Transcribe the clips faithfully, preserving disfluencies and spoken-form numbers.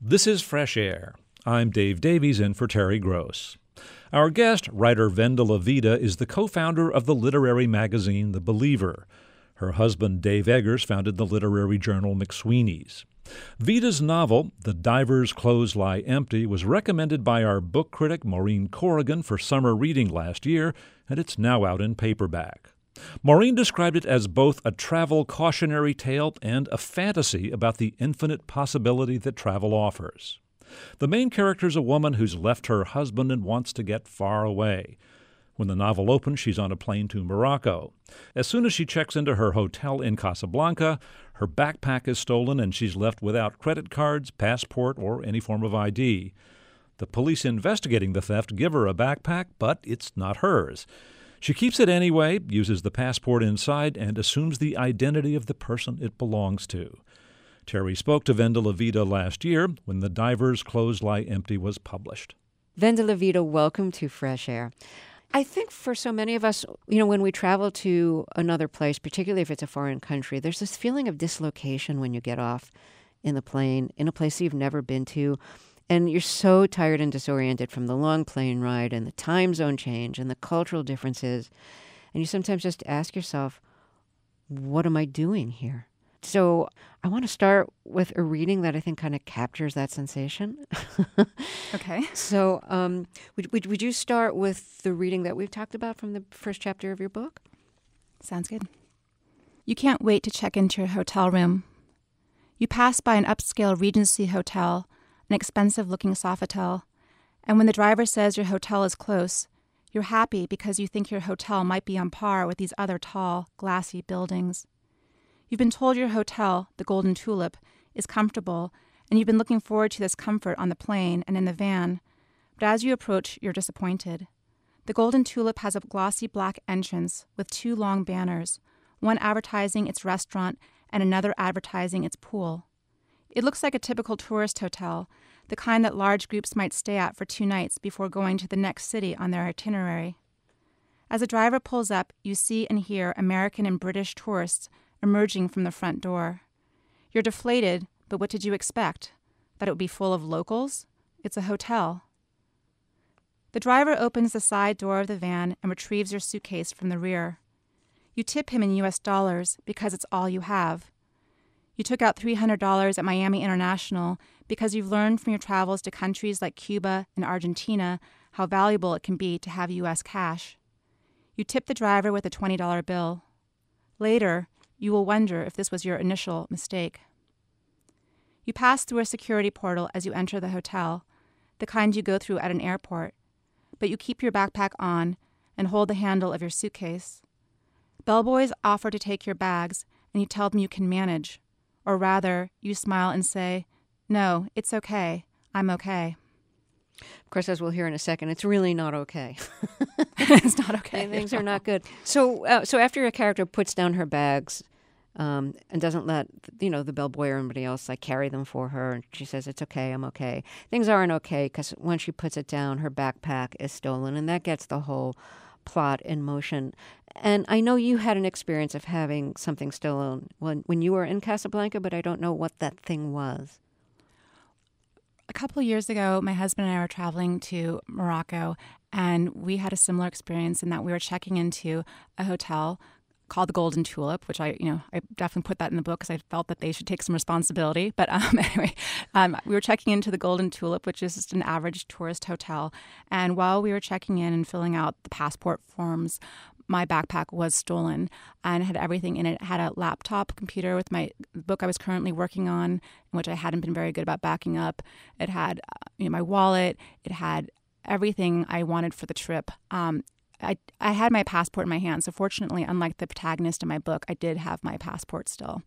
This is Fresh Air. I'm Dave Davies in for Terry Gross. Our guest, writer Vendela Vida, is the co-founder of the literary magazine The Believer. Her husband, Dave Eggers, founded the literary journal McSweeney's. Vida's novel, The Diver's Clothes Lie Empty, was recommended by our book critic Maureen Corrigan for summer reading last year, and it's now out in paperback. Maureen described it as both a travel cautionary tale and a fantasy about the infinite possibility that travel offers. The main character is a woman who's left her husband and wants to get far away. When the novel opens, she's on a plane to Morocco. As soon as she checks into her hotel in Casablanca, her backpack is stolen and she's left without credit cards, passport, or any form of I D. The police investigating the theft give her a backpack, but it's not hers. She keeps it anyway, uses the passport inside, and assumes the identity of the person it belongs to. Terry spoke to Vendela Vida last year when The Diver's Clothes Lie Empty was published. Vendela Vida, welcome to Fresh Air. I think for so many of us, you know, when we travel to another place, particularly if it's a foreign country, there's this feeling of dislocation when you get off in the plane, in a place you've never been to. And you're so tired and disoriented from the long plane ride and the time zone change and the cultural differences. And you sometimes just ask yourself, what am I doing here? So I want to start with a reading that I think kind of captures that sensation. Okay. So um, would, would, would you start with the reading that we've talked about from the first chapter of your book? Sounds good. You can't wait to check into your hotel room. You pass by an upscale Regency hotel, an expensive-looking Sofitel, and when the driver says your hotel is close, you're happy because you think your hotel might be on par with these other tall, glassy buildings. You've been told your hotel, the Golden Tulip, is comfortable, and you've been looking forward to this comfort on the plane and in the van, but as you approach, you're disappointed. The Golden Tulip has a glossy black entrance with two long banners, one advertising its restaurant and another advertising its pool. It looks like a typical tourist hotel, the kind that large groups might stay at for two nights before going to the next city on their itinerary. As the driver pulls up, you see and hear American and British tourists emerging from the front door. You're deflated, but what did you expect? That it would be full of locals? It's a hotel. The driver opens the side door of the van and retrieves your suitcase from the rear. You tip him in U S dollars because it's all you have. You took out three hundred dollars at Miami International because you've learned from your travels to countries like Cuba and Argentina how valuable it can be to have U S cash. You tip the driver with a twenty dollar bill. Later, you will wonder if this was your initial mistake. You pass through a security portal as you enter the hotel, the kind you go through at an airport, but you keep your backpack on and hold the handle of your suitcase. Bellboys offer to take your bags, and you tell them you can manage. Or rather, you smile and say, "No, it's okay. I'm okay." Of course, as we'll hear in a second, it's really not okay. It's not okay. Things are not good. So, uh, so after your character puts down her bags um, and doesn't let you know the bellboy or anybody else like carry them for her, and she says, "It's okay. I'm okay." Things aren't okay because when she puts it down, her backpack is stolen, and that gets the whole plot in motion. And I know you had an experience of having something stolen when when you were in Casablanca, but I don't know what that thing was. A couple of years ago, my husband and I were traveling to Morocco, and we had a similar experience in that we were checking into a hotel called the Golden Tulip, which I, you know, I definitely put that in the book because I felt that they should take some responsibility. But um, anyway, um, we were checking into the Golden Tulip, which is just an average tourist hotel. And while we were checking in and filling out the passport forms, my backpack was stolen and had everything in it. It had a laptop computer with my book I was currently working on, which I hadn't been very good about backing up. It had uh, you know, my wallet. It had everything I wanted for the trip. Um, I, I had my passport in my hand. So fortunately, unlike the protagonist in my book, I did have my passport still.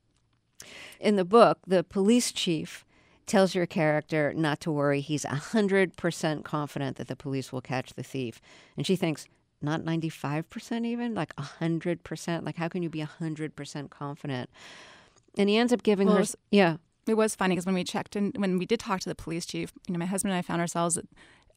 In the book, the police chief tells your character not to worry. He's one hundred percent confident that the police will catch the thief. And she thinks, not ninety-five percent even, like one hundred percent. Like, how can you be one hundred percent confident? And he ends up giving well, her... It was, yeah. It was funny because when we checked in, when we did talk to the police chief, you know, my husband and I found ourselves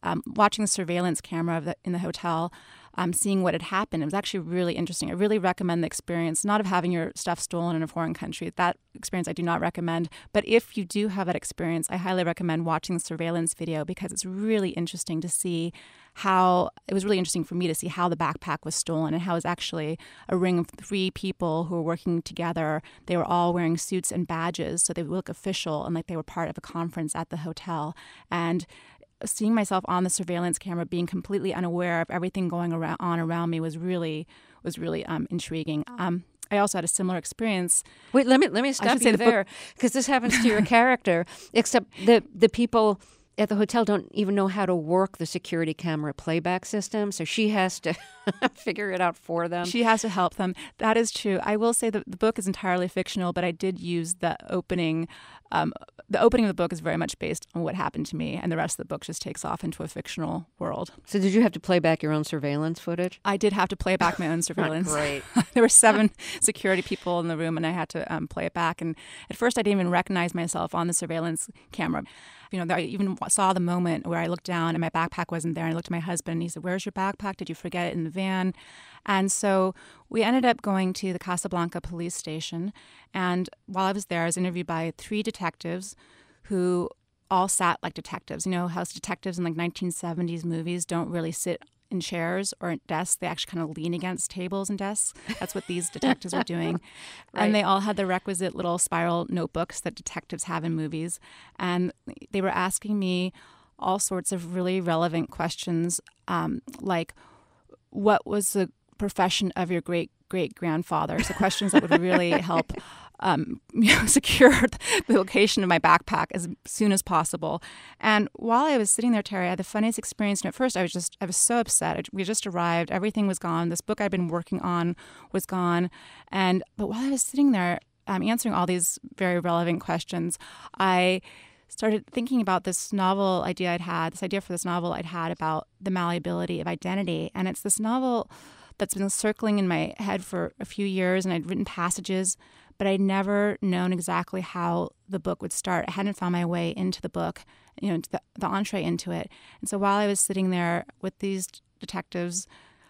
um, watching the surveillance camera of the, in the hotel, um, seeing what had happened. It was actually really interesting. I really recommend the experience, not of having your stuff stolen in a foreign country. That experience I do not recommend. But if you do have that experience, I highly recommend watching the surveillance video because it's really interesting to see how, it was really interesting for me to see how the backpack was stolen and how it was actually a ring of three people who were working together. They were all wearing suits and badges, so they would look official and like they were part of a conference at the hotel. And seeing myself on the surveillance camera, being completely unaware of everything going around, on around me was really was really um, intriguing. Um, I also had a similar experience. Wait, let me let me stop you the there because this happens to your character. Except the the people at the hotel don't even know how to work the security camera playback system, so she has to figure it out for them. She has to help them. That is true. I will say that the book is entirely fictional, but I did use the opening. Um, the opening of the book is very much based on what happened to me, and the rest of the book just takes off into a fictional world. So did you have to play back your own surveillance footage? I did have to play back my own surveillance. Great. There were seven security people in the room, and I had to um, play it back. And at first, I didn't even recognize myself on the surveillance camera. You know, I even saw the moment where I looked down and my backpack wasn't there. And I looked at my husband and he said, "Where's your backpack? Did you forget it in the van?" And so we ended up going to the Casablanca police station. And while I was there, I was interviewed by three detectives who all sat like detectives. You know, how detectives in like nineteen seventies movies don't really sit in chairs or at desks. They actually kind of lean against tables and desks. That's what these detectives were doing. Right. And they all had the requisite little spiral notebooks that detectives have in movies. And they were asking me all sorts of really relevant questions, um, like, what was the profession of your great-great-grandfather? So questions that would really help Um, you know, secure the location of my backpack as soon as possible. And while I was sitting there, Terry, I had the funniest experience. And at first, I was just, I was so upset. We just arrived. Everything was gone. This book I'd been working on was gone. And, but while I was sitting there um, answering all these very relevant questions, I started thinking about this novel idea I'd had, this idea for this novel I'd had about the malleability of identity. And it's this novel that's been circling in my head for a few years, and I'd written passages, but I'd never known exactly how the book would start. I hadn't found my way into the book, you know, the, the entree into it. And so while I was sitting there with these detectives,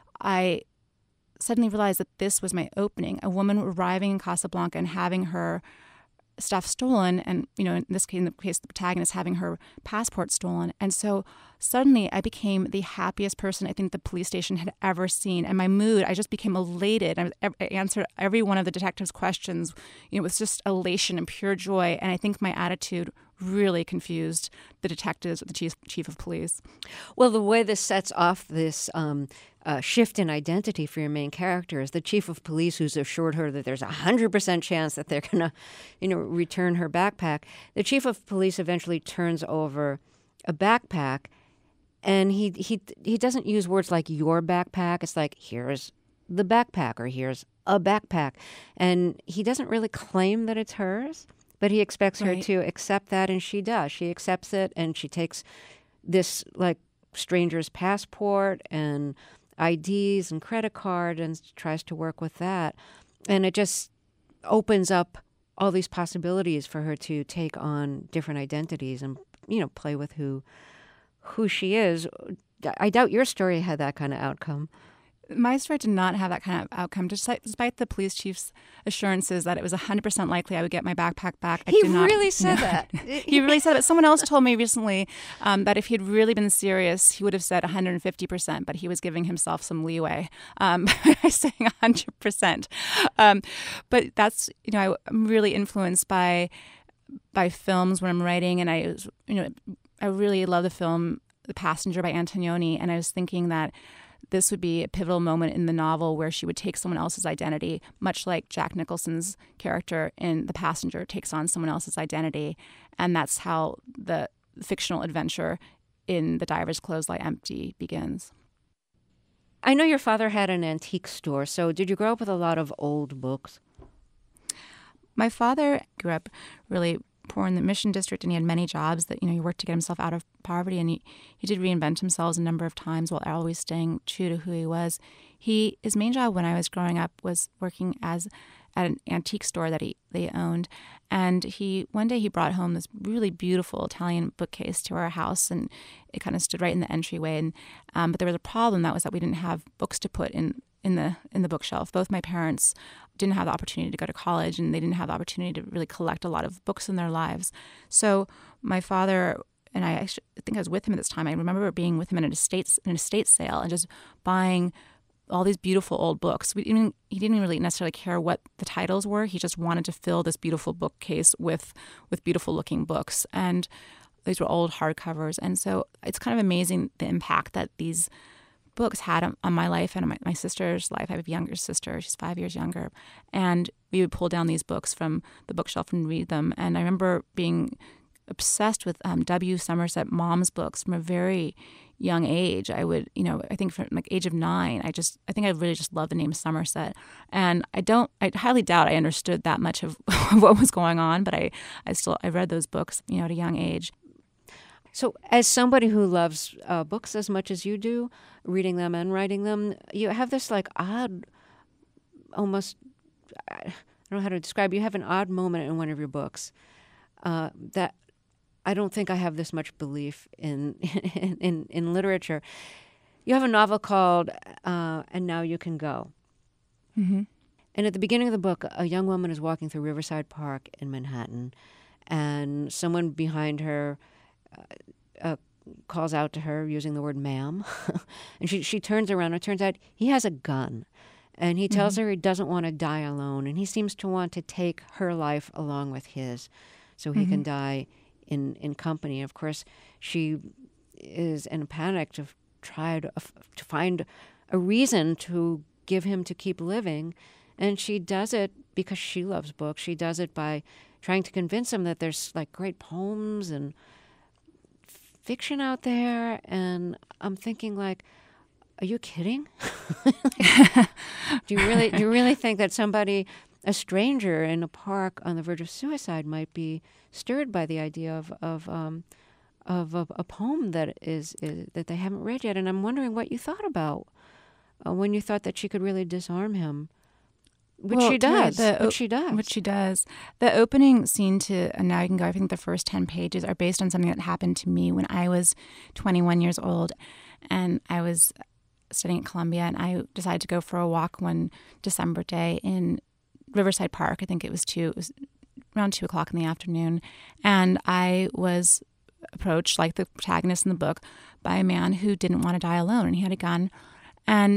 I suddenly realized that this was my opening. A woman arriving in Casablanca and having her stuff stolen, and, you know, in this case, in the case of the protagonist, having her passport stolen. And so suddenly I became the happiest person I think the police station had ever seen. And my mood, I just became elated. I, I answered every one of the detectives' questions, you know, with just elation and pure joy. And I think my attitude really confused the detectives, the chief chief of police. Well, the way this sets off this um, uh, shift in identity for your main character is the chief of police, who's assured her that there's a hundred percent chance that they're gonna, you know, return her backpack. The chief of police eventually turns over a backpack, and he he he doesn't use words like your backpack. It's like, here's the backpack, or here's a backpack, and he doesn't really claim that it's hers. But he expects her Right. to accept that, and she does. She accepts it, and she takes this, like, stranger's passport and I Ds and credit card and tries to work with that. And it just opens up all these possibilities for her to take on different identities and, you know, play with who who she is. I doubt your story had that kind of outcome. My story did not have that kind of outcome, despite, despite the police chief's assurances that it was one hundred percent likely I would get my backpack back. I He did not, really said no. that. He really said that. Someone else told me recently um, that if he'd really been serious, he would have said one hundred fifty percent, but he was giving himself some leeway um, by saying one hundred percent. Um, but that's, you know, I, I'm really influenced by by films when I'm writing, and I, was, you know, I really love the film The Passenger by Antonioni, and I was thinking that this would be a pivotal moment in the novel where she would take someone else's identity, much like Jack Nicholson's character in The Passenger takes on someone else's identity. And that's how the fictional adventure in The Diver's Clothes Lie Empty begins. I know your father had an antique store, so did you grow up with a lot of old books? My father grew up really poor in the Mission District, and he had many jobs that, you know, he worked to get himself out of poverty, and he, he did reinvent himself a number of times while always staying true to who he was. He his main job when I was growing up was working as at an antique store that he they owned. And he one day he brought home this really beautiful Italian bookcase to our house, and it kind of stood right in the entryway. And um, but there was a problem, that was that we didn't have books to put in in the in the bookshelf. Both my parents didn't have the opportunity to go to college, and they didn't have the opportunity to really collect a lot of books in their lives. So my father and I, actually, I think I was with him at this time. I remember being with him in an estate an estate sale and just buying all these beautiful old books. We didn't, he didn't really necessarily care what the titles were. He just wanted to fill this beautiful bookcase with with beautiful looking books. And these were old hardcovers. And so it's kind of amazing the impact that these books had on, on my life and on my, my sister's life. I have a younger sister. She's five years younger. And we would pull down these books from the bookshelf and read them. And I remember being obsessed with um, W. Somerset Maugham's books from a very young age. I would, you know, I think from like age of nine, I just, I think I really just loved the name Somerset. And I don't, I highly doubt I understood that much of what was going on, but I, I still, I read those books, you know, at a young age. So as somebody who loves uh, books as much as you do, reading them and writing them, you have this like odd, almost, I don't know how to describe, you have an odd moment in one of your books uh, that I don't think I have this much belief in in, in, in literature. You have a novel called uh, And Now You Can Go. Mm-hmm. And at the beginning of the book, a young woman is walking through Riverside Park in Manhattan, and someone behind her uh, uh, calls out to her using the word ma'am. And she, she turns around, and it turns out he has a gun. And he tells mm-hmm. her he doesn't want to die alone, and he seems to want to take her life along with his so he mm-hmm. can die in in company. Of course, she is in a panic to try to, uh, to find a reason to give him to keep living, and she does it because she loves books. She does it by trying to convince him that there's like great poems and fiction out there, and I'm thinking like, are you kidding? Like, do you really do you really think that somebody, a stranger in a park on the verge of suicide, might be stirred by the idea of of um, of a, a poem that is, is that they haven't read yet? And I'm wondering what you thought about uh, when you thought that she could really disarm him, which well, she does. The, which she does. Which she does. The opening scene to And Now You Can Go, I think the first ten pages are based on something that happened to me when I was twenty-one years old, and I was studying at Columbia, and I decided to go for a walk one December day in Riverside Park. I think it was two, it was around two o'clock in the afternoon, and I was approached, like the protagonist in the book, by a man who didn't want to die alone, and he had a gun, and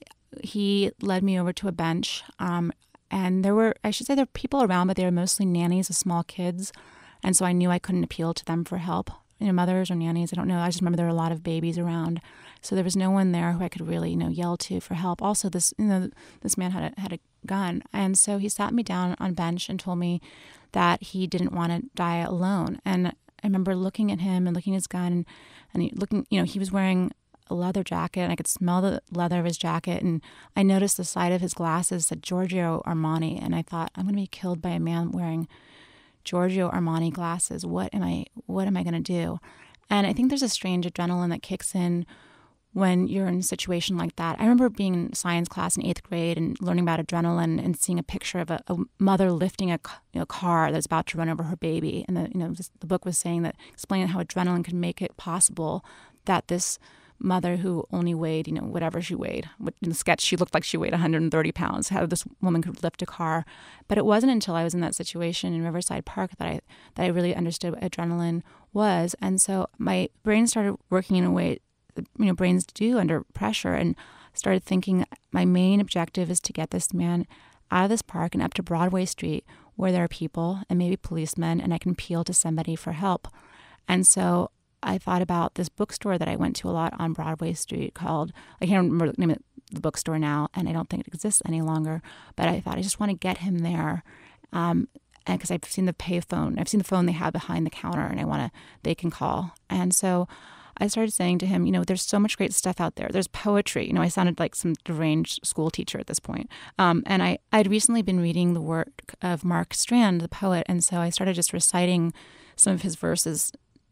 he led me over to a bench, um, and there were, I should say, there were people around, but they were mostly nannies of small kids, and so I knew I couldn't appeal to them for help. You know, mothers or nannies, I don't know. I just remember there were a lot of babies around, so there was no one there who I could really, you know, yell to for help. Also, this, you know, this man had a had a gun, and so he sat me down on a bench and told me that he didn't want to die alone. And I remember looking at him and looking at his gun, and, and he looking, you know, he was wearing a leather jacket, and I could smell the leather of his jacket, and I noticed the side of his glasses said Giorgio Armani, and I thought, I'm going to be killed by a man wearing Giorgio Armani glasses. What am I what am I going to do? And I think there's a strange adrenaline that kicks in when you're in a situation like that. I remember being in science class in eighth grade and learning about adrenaline and seeing a picture of a, a mother lifting a you know, car that's about to run over her baby. And the, you know, this, the book was saying that, explaining how adrenaline could make it possible that this mother who only weighed, you know, whatever she weighed. In the sketch, she looked like she weighed one hundred thirty pounds, how this woman could lift a car. But it wasn't until I was in that situation in Riverside Park that I that I really understood what adrenaline was. And so my brain started working in a way, you know, brains do under pressure, and started thinking my main objective is to get this man out of this park and up to Broadway Street, where there are people and maybe policemen, and I can appeal to somebody for help. And so I thought about this bookstore that I went to a lot on Broadway Street called, I can't remember the name of the bookstore now, and I don't think it exists any longer, but I thought I just want to get him there, um, and because I've seen the pay phone, I've seen the phone they have behind the counter, and I want to, they can call. And so I started saying to him, you know, there's so much great stuff out there. There's poetry. You know, I sounded like some deranged school teacher at this point. Um, and I, I'd recently been reading the work of Mark Strand, the poet, and so I started just reciting some of his verses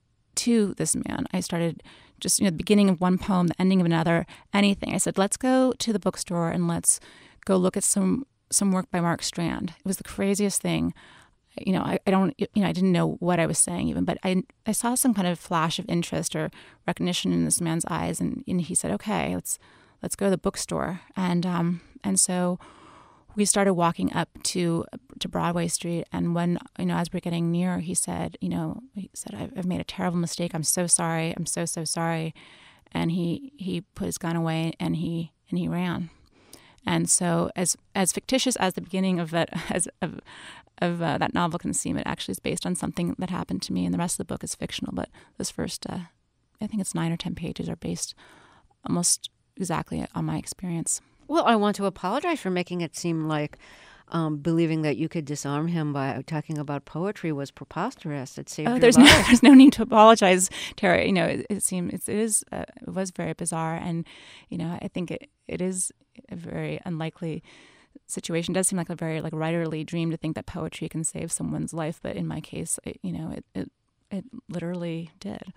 to this man. I started just, you know, the beginning of one poem, the ending of another, anything. I said, let's go to the bookstore and let's go look at some some work by Mark Strand. It was the craziest thing. You know, I, I don't, you know, I didn't know what I was saying even, but I I saw some kind of flash of interest or recognition in this man's eyes, and, and he said, "Okay, let's let's go to the bookstore." And um and so we started walking up to to Broadway Street, and when, you know, as we're getting near, he said, you know, he said, "I've, I've made a terrible mistake. I'm so sorry. I'm so so sorry." And he he put his gun away and he and he ran. And so, as as fictitious as the beginning of that as of of uh, that novel can seem, it actually is based on something that happened to me, and the rest of the book is fictional. But this first, uh, I think it's nine or ten pages, are based almost exactly on my experience. Well, I want to apologize for making it seem like um, believing that you could disarm him by talking about poetry was preposterous. It saved oh, your there's life. no there's no need to apologize, Terry. You know, it, it seemed it's, it is uh, it was very bizarre, and you know, I think it it is a very unlikely situation. It does seem like a very like writerly dream to think that poetry can save someone's life, but in my case, it, you know, it, it it literally did.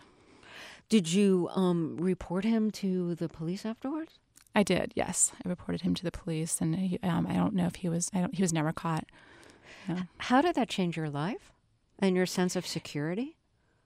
Did you um, report him to the police afterwards? I did, yes. I reported him to the police, and he, um, I don't know if he was. I don't. He was never caught. No. How did that change your life and your sense of security?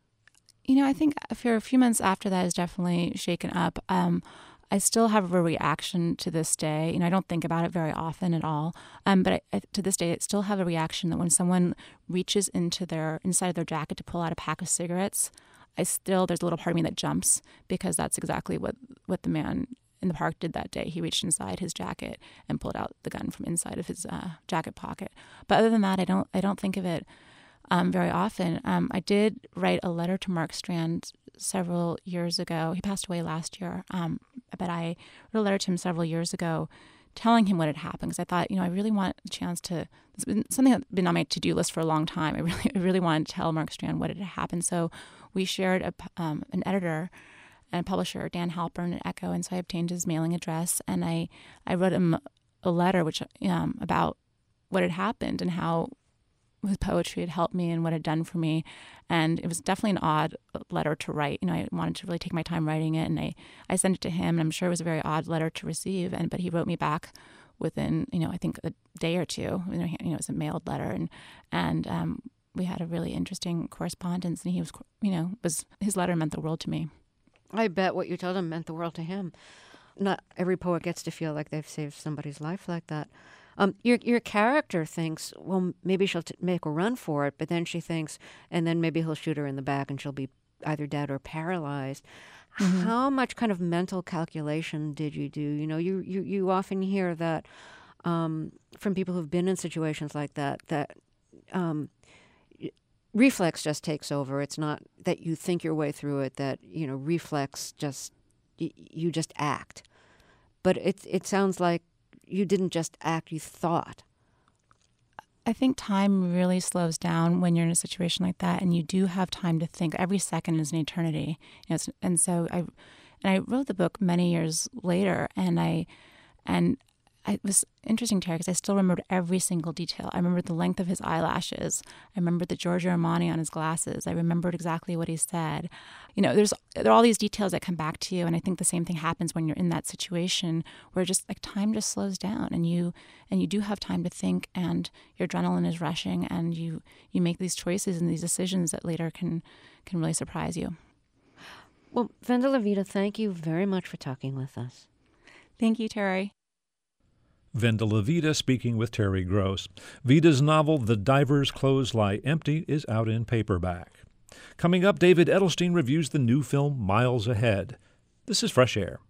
You know, I think for a few months after that is definitely shaken up. Um, I still have a reaction to this day. You know, I don't think about it very often at all. Um, but I, I, to this day, I still have a reaction that when someone reaches into their inside of their jacket to pull out a pack of cigarettes, I still there's a little part of me that jumps, because that's exactly what what the man in the park did that day. He reached inside his jacket and pulled out the gun from inside of his uh, jacket pocket. But other than that, I don't I don't think of it um, very often. Um, I did write a letter to Mark Strand several years ago. He passed away last year, um, but I wrote a letter to him several years ago telling him what had happened, because I thought, you know, I really want a chance to, it's been something that's been on my to-do list for a long time. I really I really wanted to tell Mark Strand what had happened. So we shared a, um, an editor and a publisher, Dan Halpern at Echo, and so I obtained his mailing address, and I, I wrote him a letter which um, about what had happened and how his poetry had helped me and what it had done for me. And it was definitely an odd letter to write. You know, I wanted to really take my time writing it, and I, I sent it to him, and I'm sure it was a very odd letter to receive. And but he wrote me back within, you know, I think a day or two. You know, he, you know it was a mailed letter, and and um, we had a really interesting correspondence. And he was, you know, was his letter meant the world to me. I bet what you told him meant the world to him. Not every poet gets to feel like they've saved somebody's life like that. Um, your your character thinks, well, maybe she'll t- make a run for it, but then she thinks, and then maybe he'll shoot her in the back and she'll be either dead or paralyzed. Mm-hmm. How much kind of mental calculation did you do? You know, you, you, you often hear that um, from people who've been in situations like that, that um, reflex just takes over. It's not that you think your way through it, that, you know, reflex just, y- you just act. But it, it sounds like you didn't just act, you thought. I think time really slows down when you're in a situation like that, and you do have time to think. Every second is an eternity. You know, it's, and so I, and I wrote the book many years later, and I, and I, it was interesting, Terry, because I still remembered every single detail. I remembered the length of his eyelashes. I remembered the Giorgio Armani on his glasses. I remembered exactly what he said. You know, there's there are all these details that come back to you, and I think the same thing happens when you're in that situation where just like time just slows down, and you and you do have time to think, and your adrenaline is rushing, and you you make these choices and these decisions that later can can really surprise you. Well, Vendela Vida, thank you very much for talking with us. Thank you, Terry. Vendela Vida speaking with Terry Gross. Vida's novel, The Diver's Clothes Lie Empty, is out in paperback. Coming up, David Edelstein reviews the new film Miles Ahead. This is Fresh Air.